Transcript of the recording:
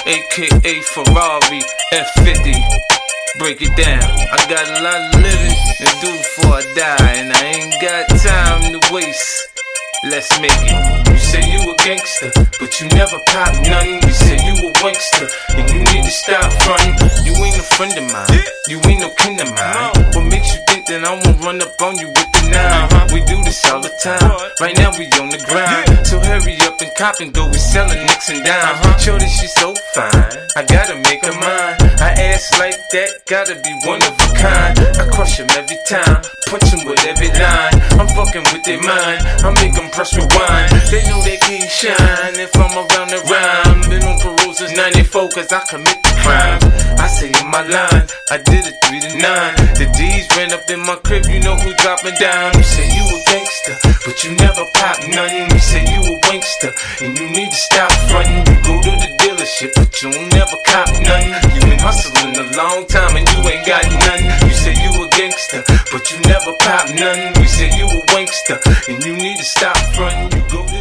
aka Ferrari F50. Break it down. I got a lot of living to do before I die, and I ain't got time to waste. Let's make it. You say you a gangster, but you never pop nothing. You say you a wankster, and you need to stop frontin'. You ain't a friend of mine, you ain't no kin of mine. What makes you think that I won't run up on you with the 9? We do this all the time. Right now we on the grind, so hurry up and cop and go. We sellin' nicks and dimes. Shorty, she's so fine, I gotta make her mine. I ass like that, gotta be one of a kind. I crush him every time, punch him with every line. I'm fucking with their mind, I make them press rewind. They know they can't shine if I'm around the rhyme. Been on parole since 94 cause I commit the crime. I say in my line, I did it 3 to 9. The D's ran up in my crib, you know who dropping down. You say you a gangster, but you never pop nothing. You say you a wankster, and you need to stop frontin'. You go to the dealership, but you don't never cop nothing. You been hustling a long time and you ain't got nothing. You say you a gangster, but you never pop nothing. We say you a wankster, and you need to stop frontin'. You go to